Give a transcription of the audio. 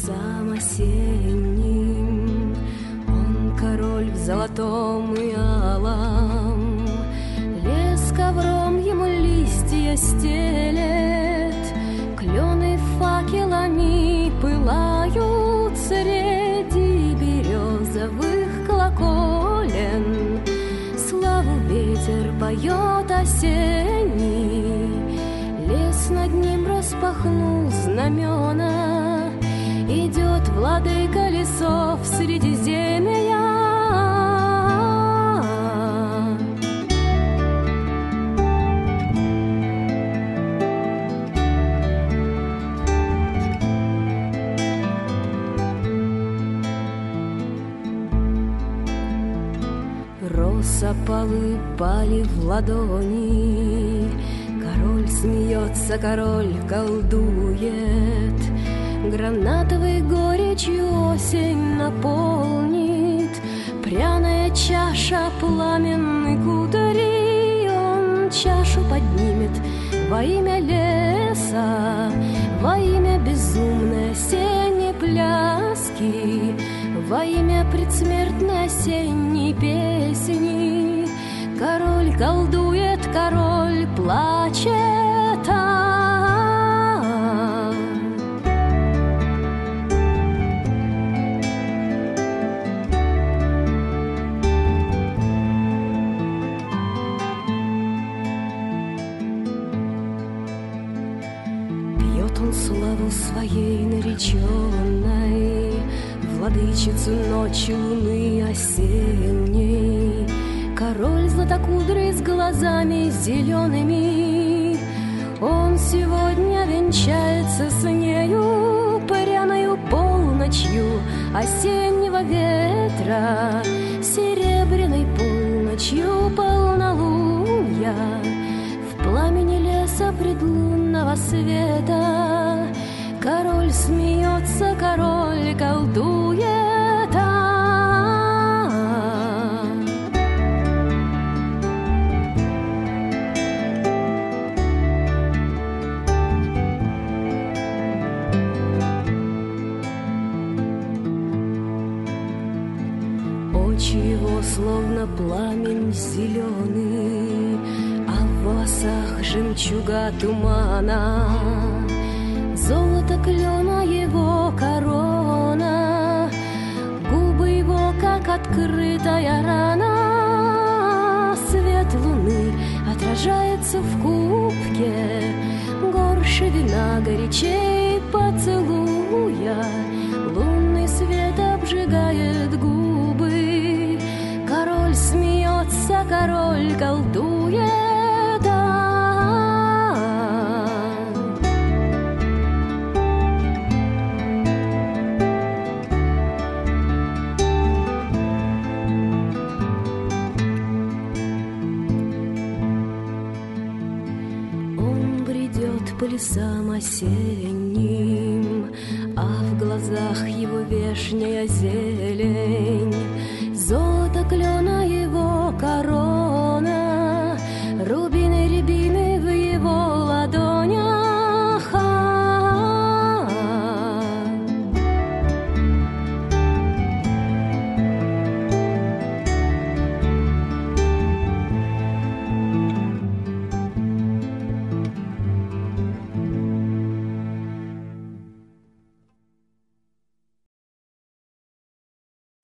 лесам осенним. Он король в золотом и алом, лес ковром ему листья стелет, клены факелами пылают среди березовых колоколен. Славу ветер поет осенний, лес над ним распахнул знамена, идет владыка лесов Средиземья. Росопалы пали в ладони, король смеется, король колдует, гранатовой горечью осень наполнит, пряная чаша пламенной кудри. Он чашу поднимет во имя леса, во имя безумной осенней пляски, во имя предсмертной осенней песни. Король колдует, король плачет. Пьет он славу своей нареченной, владычицу ночи луны осенней. Король златокудрый с глазами зелеными, он сегодня венчается с нею пряною полночью осеннего ветра, серебряной полночью полнолуния, в пламени леса предлунного света. Король смеется, король колдует. Очи его словно пламень зеленый, а в волосах жемчуга тумана. Золото клена его корона, губы его, как открытая рана. Свет луны отражается в кубке, горше вина горячей поцелуя. Лунный свет обжигает губы, король смеется, король колдует. По лесам осенним, а в глазах его вешняя зелень, золото клена его корона.